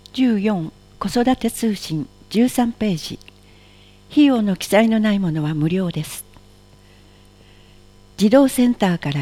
14子育て通信13ページ。費用の記載のないものは無料です。児童センターから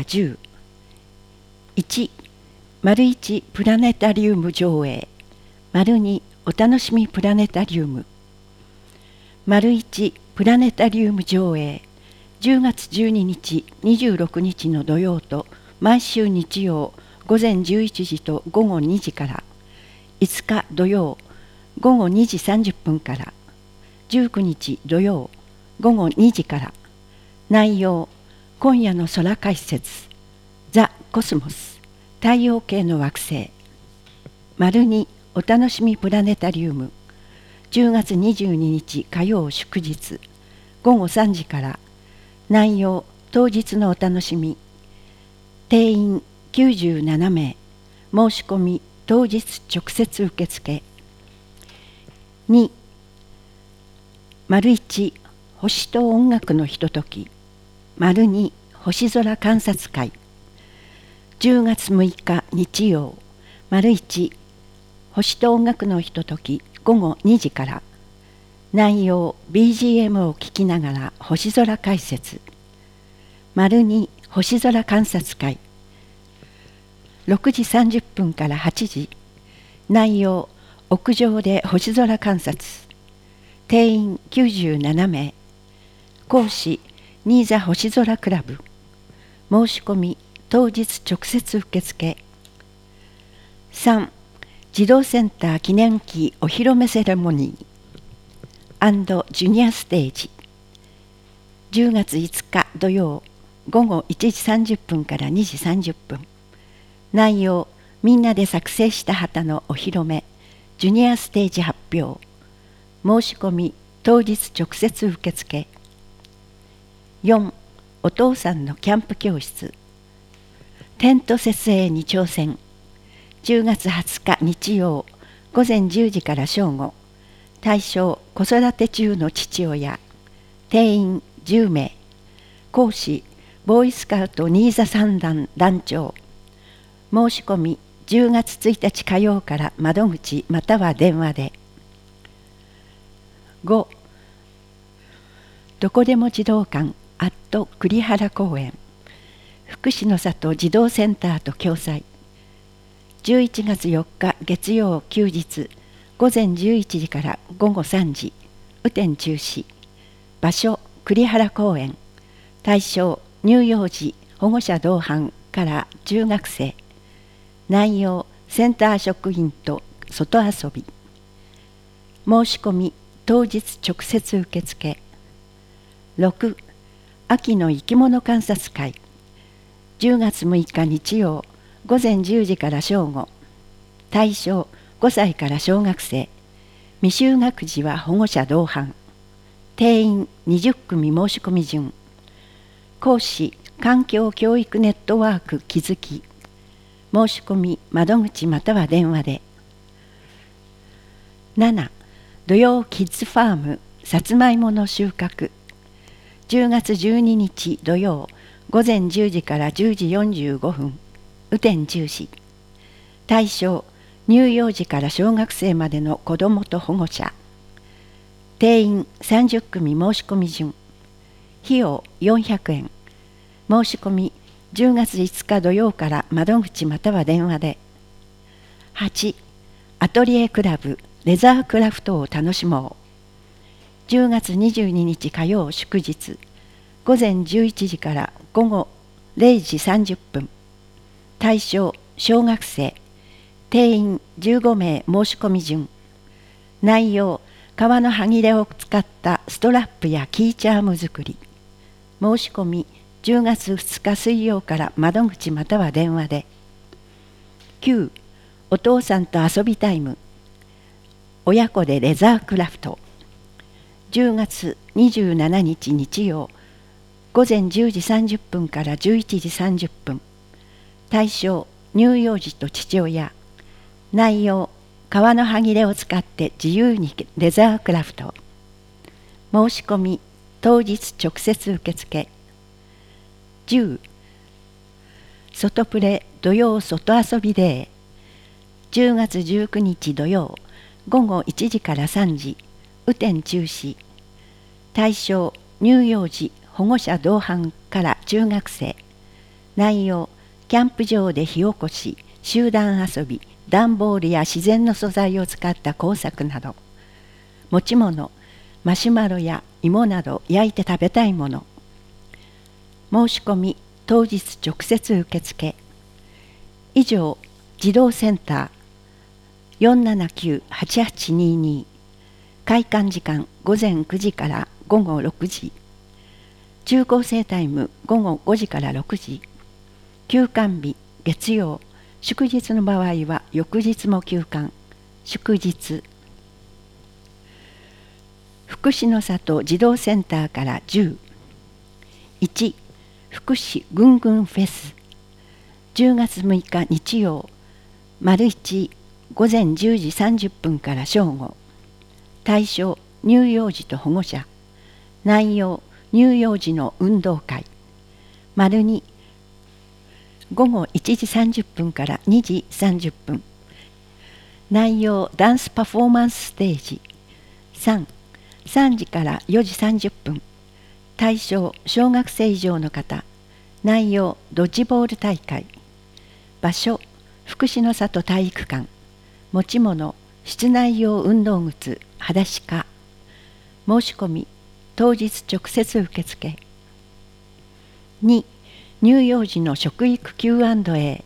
10。1、1プラネタリウム上映。2お楽しみプラネタリウム。1プラネタリウム上映。10月12日、26日の土曜と毎週日曜午前11時と午後2時から、5日土曜午後2時30分から、19日土曜午後2時から。内容、今夜の空解説、ザ・コスモス、太陽系の惑星。2お楽しみプラネタリウム。10月22日火曜祝日午後3時から。内容、当日のお楽しみ。定員97名。申し込み当日直接受付。2、1星と音楽のひととき。2星空観察会。10月6日日曜。1星と音楽のひととき午後2時から。内容、 BGM を聴きながら星空解説。2星空観察会。6時30分から8時。内容、屋上で星空観察。定員97名。講師、新座星空クラブ。申し込み当日直接受付。3、児童センター記念碑お披露目セレモニー&ジュニアステージ。10月5日土曜午後1時30分から2時30分。内容、みんなで作成した旗のお披露目、ジュニアステージ発表。申し込み当日直接受付。4、お父さんのキャンプ教室。テント設営に挑戦。10月20日日曜午前10時から正午。対象、子育て中の父親。定員10名。講師、ボーイスカウト新座三団団長。申し込み10月1日火曜から窓口または電話で。5、どこでも児童館栗原公園。福祉の里児童センターと共催。11月4日月曜休日午前11時から午後3時。雨天中止。場所、栗原公園。対象、乳幼児保護者同伴から中学生。内容、センター職員と外遊び。申し込み当日直接受付。6、秋の生き物観察会。10月6日日曜午前10時から正午。対象、5歳から小学生。未就学児は保護者同伴。定員20組申し込み順。講師、環境教育ネットワーク気づき。申し込み窓口または電話で。7、土曜キッズファームさつまいもの収穫。10月12日土曜午前10時から10時45分。雨天中止。対象、乳幼児から小学生までの子どもと保護者。定員30組申し込み順。費用400円。申し込み10月5日土曜から窓口または電話で。8、アトリエクラブレザークラフトを楽しもう。10月22日火曜祝日午前11時から午後0時30分。対象、小学生。定員15名申し込み順。内容、革の端切れを使ったストラップやキーチャーム作り。申し込み10月2日水曜から窓口または電話で。9、お父さんと遊びタイム。親子でレザークラフト。10月27日日曜午前10時30分から11時30分。対象、乳幼児と父親。内容、革の端切れを使って自由にレザークラフト。申し込み当日直接受付。10、外プレ土曜外遊びデー。10月19日土曜午後1時から3時雨天中止。対象乳幼児保護者同伴から中学生。内容キャンプ場で火起こし、集団遊び、段ボールや自然の素材を使った工作など。持ち物マシュマロや芋など焼いて食べたいもの。申し込み当日直接受付。以上、児童センター 479-8822。開館時間午前9時から午後6時。中高生タイム午後5時から6時。休館日月曜、祝日の場合は翌日も休館。祝日。福祉の里児童センターから10。1、福祉ぐんぐんフェス。10月6日日曜、丸1午前10時30分から正午。対象乳幼児と保護者。内容乳幼児の運動会。丸2午後1時30分から2時30分。内容ダンスパフォーマンスステージ。3時から4時30分。対象小学生以上の方。内容ドッジボール大会。場所福祉の里体育館。持ち物室内用運動靴裸足か。申し込み当日直接受付。2、乳幼児の食育 Q&A。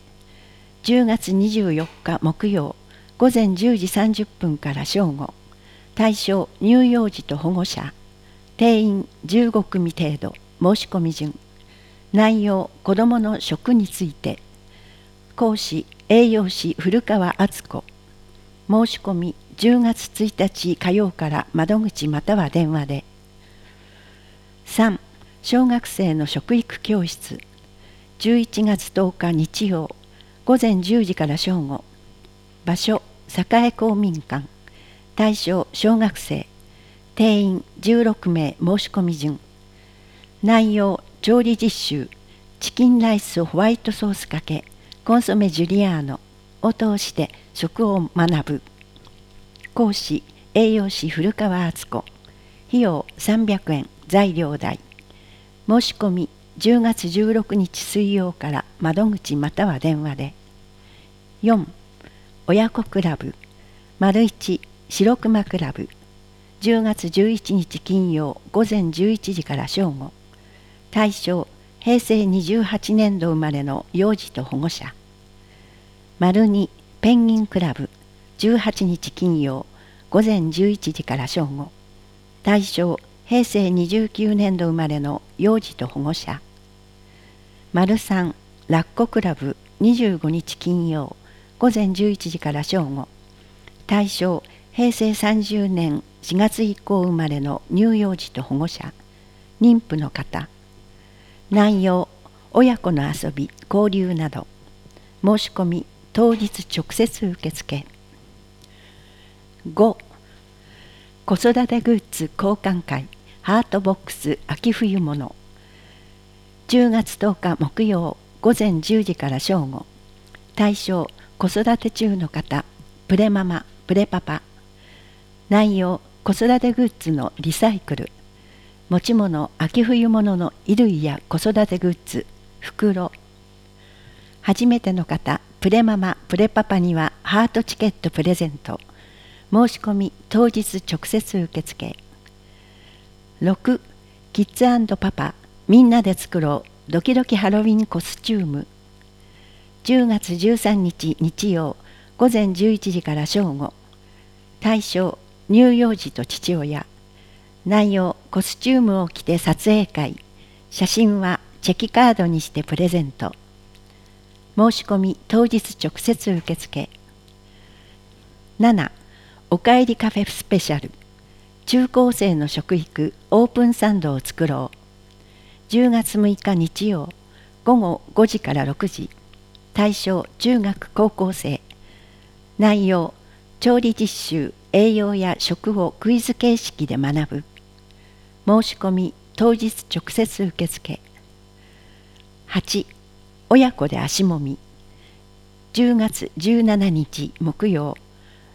10月24日木曜午前10時30分から正午。対象乳幼児と保護者。定員15組程度。申し込み順。内容子どもの食について。講師栄養士古川敦子。申し込み10月1日火曜から窓口または電話で。3、小学生の食育教室。11月10日日曜午前10時から正午。場所栄公民館。対象小学生。定員16名。申し込み順。内容調理実習チキンライスホワイトソースかけコンソメジュリアーノを通して食を学ぶ。講師栄養士古川敦子。費用300円。材料代。申し込み10月16日水曜から窓口または電話で。4、親子クラブ。丸1白熊クラブ。10月11日金曜午前11時から正午。対象平成28年度生まれの幼児と保護者。丸2ペンギンクラブ。18日金曜午前11時から正午。対象平成29年度生まれの幼児と保護者。丸3ラッコクラブ。25日金曜午前11時から正午。対象平成30年4月以降生まれの乳幼児と保護者。妊婦の方。内容親子の遊び交流など。申し込み当日直接受付。5、子育てグッズ交換会ハートボックス秋冬物。10月10日木曜午前10時から正午。対象子育て中の方。プレママプレパパ。内容子育てグッズのリサイクル。持ち物秋冬物の衣類や子育てグッズ袋。初めての方プレママプレパパにはハートチケットプレゼント。申し込み当日直接受付。6、キッズ&パパみんなで作ろうドキドキハロウィンコスチューム。10月13日日曜午前11時から正午。対象乳幼児と父親。内容コスチュームを着て撮影会。写真はチェキカードにしてプレゼント。申し込み当日直接受付。7、おかえりカフェスペシャル。中高生の食育オープンサンドを作ろう。10月6日日曜午後5時から6時。対象中学高校生。内容調理実習栄養や食をクイズ形式で学ぶ。申し込み当日直接受付。8、親子で足もみ。10月17日木曜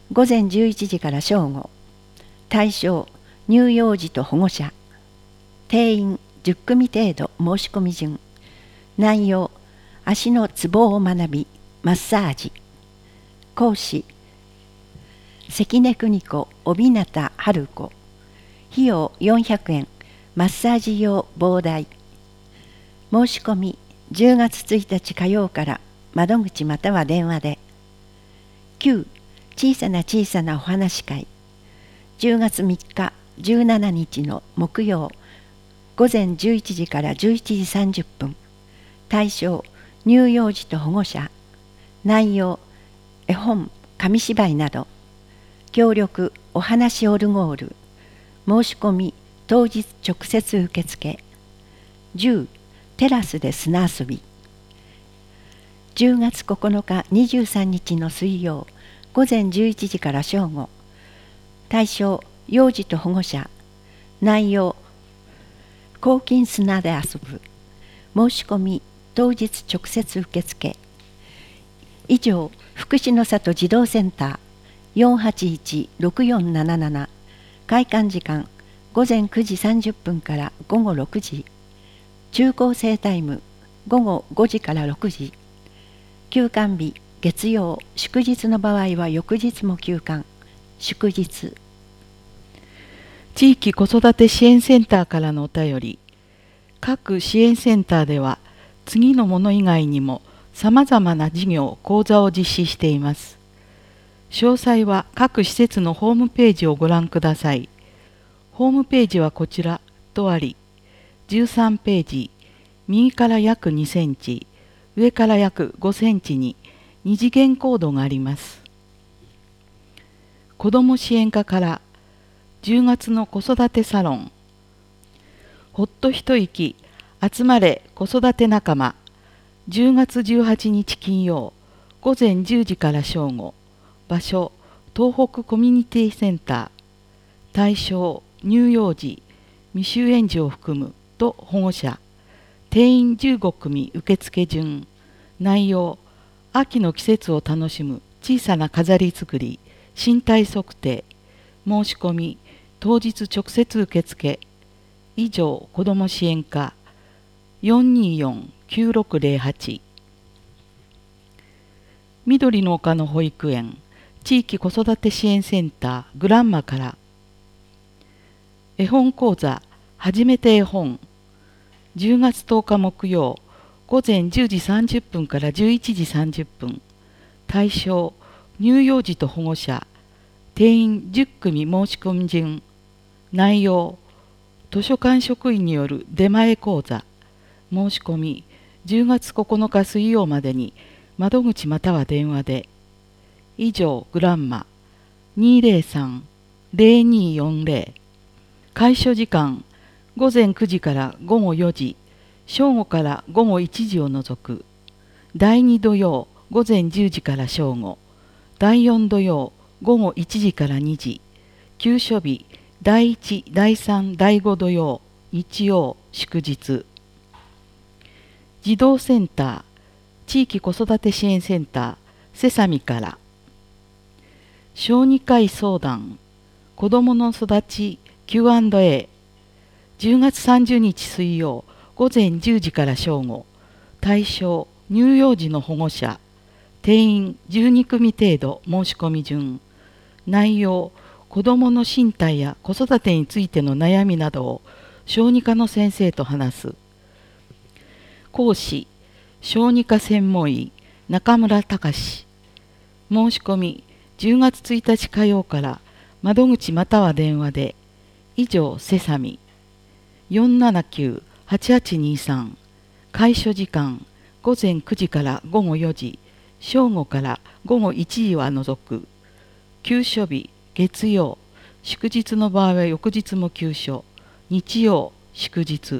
午前11時から正午。対象乳幼児と保護者。定員10組程度。申し込み順。内容足のツボを学びマッサージ。講師関根邦子帯名春子。費用400円。マッサージ用棒代。申し込み10月1日火曜から窓口または電話で。9. 小さな小さなお話会。10月3日17日の木曜午前11時から11時30分。対象乳幼児と保護者。内容絵本紙芝居など。協力お話オルゴール。申し込み当日直接受付。10. テラスで砂遊び。10月9日23日の水曜午前11時から正午。対象幼児と保護者。内容抗菌砂で遊ぶ。申し込み当日直接受付。以上福祉の里児童センター 481-6477。開館時間午前9時30分から午後6時。中高生タイム午後5時から6時。休館日月曜、祝日の場合は翌日も休館。祝日。 地域子育て支援センターからのお便り。各支援センターでは次のもの以外にもさまざまな事業・講座を実施しています。詳細は各施設のホームページをご覧ください。ホームページはこちらとあり、13ページ、右から約2センチ、上から約5センチに2次元コードがあります。子ども支援課から10月の子育てサロン、ほっと一息集まれ子育て仲間、10月18日金曜午前10時から正午。場所東北コミュニティセンター。対象乳幼児、未就園児を含むと保護者。定員15組受付順。内容秋の季節を楽しむ小さな飾り作り、身体測定。申し込み当日直接受付。以上子ども支援課 424-9608。 緑の丘の保育園地域子育て支援センターグランマから。絵本講座初めて絵本。10月10日木曜午前10時30分から11時30分。対象乳幼児と保護者。定員10組申し込み順。内容図書館職員による出前講座。申し込み10月9日水曜までに窓口または電話で。以上グランマ 203-0240。 開所時間午前9時から午後4時、正午から午後1時を除く。第2土曜午前10時から正午。第4土曜午後1時から2時。休所日第1、第3、第5土曜、日曜、祝日。児童センター、地域子育て支援センター、セサミから。小児科医相談、子どもの育ち Q&A。10月30日水曜、午前10時から正午。対象、乳幼児の保護者。定員12組程度申し込み順。内容、子どもの身体や子育てについての悩みなどを小児科の先生と話す。講師、小児科専門医中村隆。申し込み10月1日火曜から窓口または電話で。以上セサミ 479-8823。 開所時間午前9時から午後4時、正午から午後1時は除く。休所日月曜、祝日の場合は翌日も休所。日曜、祝日。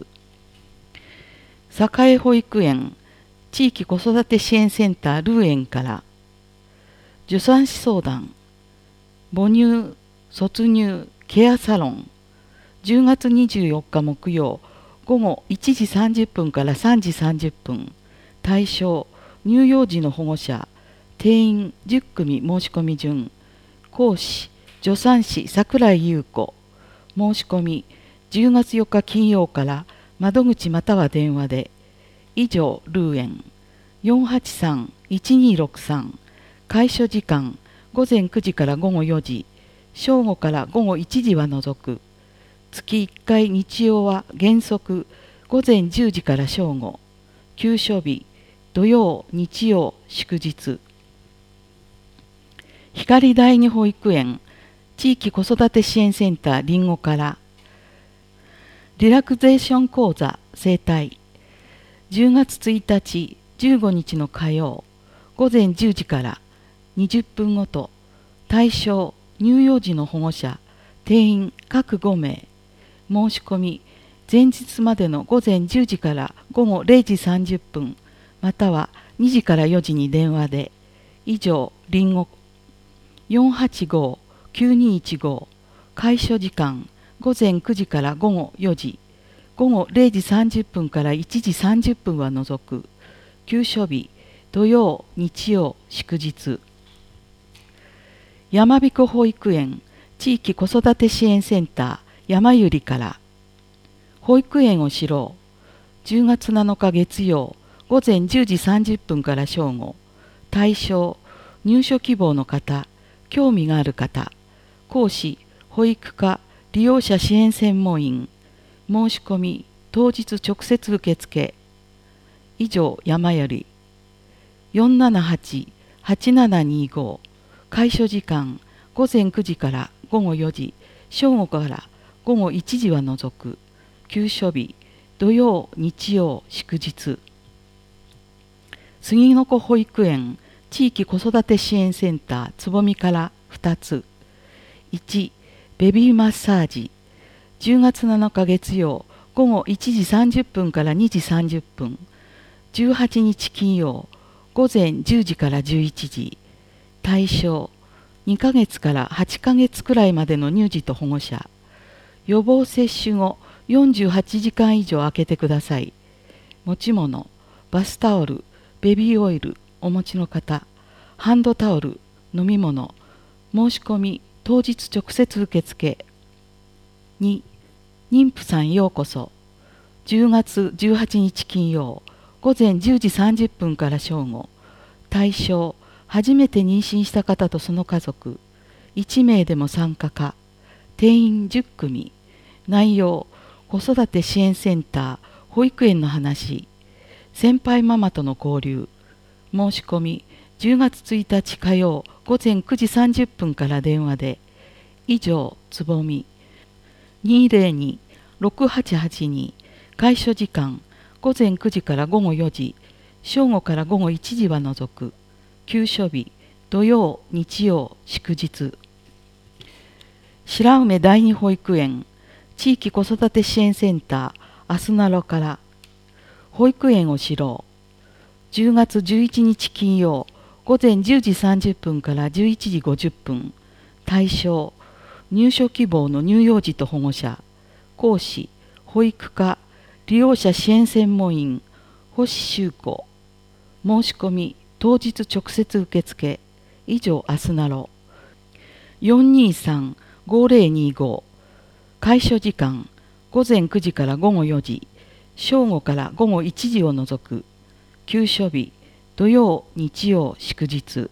栄保育園地域子育て支援センタールー園から。助産師相談、母乳、卒乳、ケアサロン。10月24日木曜午後1時30分から3時30分。対象、乳幼児の保護者。定員10組申し込み順。 講師助産師櫻井優子。申し込み10月4日金曜から窓口または電話で。以上ルーエン 483-1263。開所時間午前9時から午後4時、正午から午後1時は除く。月1回日曜は原則午前10時から正午。休所日土曜日曜祝日。光第二保育園地域子育て支援センターりんごからリラクゼーション講座整体10月1日15日の火曜午前10時から20分ごと。対象乳幼児の保護者定員各5名。申し込み前日までの午前10時から午後0時30分または2時から4時に電話で。以上りんご 485-9215。開所時間午前9時から午後4時、午後0時30分から1時30分は除く。休所日土曜日曜祝日。山彦保育園地域子育て支援センター山ゆりから保育園を知ろう。10月7日月曜午前10時30分から正午。対象入所希望の方、興味がある方。講師保育課利用者支援専門員。申し込み当日直接受付。以上山より 478-8725。開所時間午前9時から午後4時、正午から午後1時は除く。休所日土曜日曜祝日。杉の子保育園地域子育て支援センターつぼみから2つ。1、ベビーマッサージ10月7日月曜午後1時30分から2時30分。18日金曜午前10時から11時。対象2ヶ月から8ヶ月くらいまでの乳児と保護者。予防接種後48時間以上空けてください。持ち物バスタオル、ベビーオイルお持ちの方、ハンドタオル、飲み物。申し込み当日直接受付。2、妊婦さんようこそ10月18日金曜午前10時30分から正午。対象初めて妊娠した方とその家族1名でも参加か。定員10組。内容子育て支援センター保育園の話。先輩ママとの交流。申し込み10月1日火曜午前9時30分から電話で。以上つぼみ 202-6882。開所時間午前9時から午後4時、正午から午後1時は除く。休所日土曜日曜祝日。白梅第二保育園地域子育て支援センターあすなろから保育園を知ろう。10月11日金曜午前10時30分から11時50分。対象入所希望の乳幼児と保護者。講師保育課利用者支援専門員星修子。申し込み当日直接受付。以上あすなろ 423-5025。開所時間午前9時から午後4時、正午から午後1時を除く。休所日土曜日曜祝日。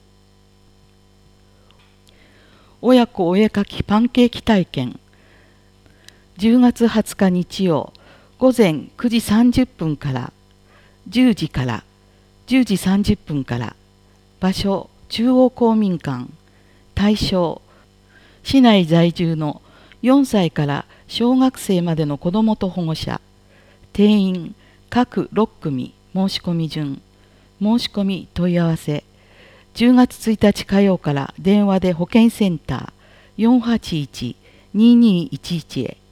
親子お絵かきパンケーキ体験10月20日日曜午前9時30分から10時から10時30分から。場所中央公民館。対象市内在住の4歳から小学生までの子どもと保護者。定員各6組。申し込み順。申し込み問い合わせ10月1日火曜から電話で保健センター 481-2211 へ。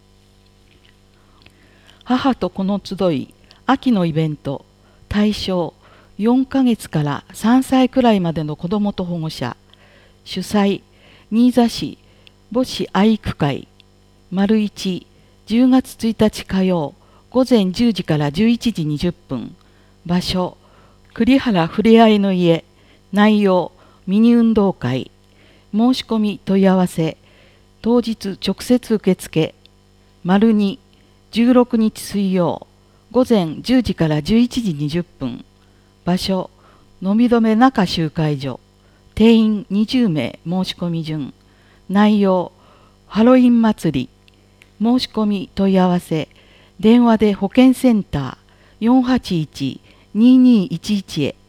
母と子の集い秋のイベント。対象4ヶ月から3歳くらいまでの子どもと保護者。主催新座市母子愛育会。丸1、10月1日火曜午前10時から11時20分。場所栗原ふれあいの家。内容ミニ運動会。 申し込み問い合わせ当日直接受付2 16日水曜午前10時から11時20分場所飲み止め中集会所定員20名申し込み順内容ハロウィン祭り申し込み問い合わせ電話で保健センター481-2211へ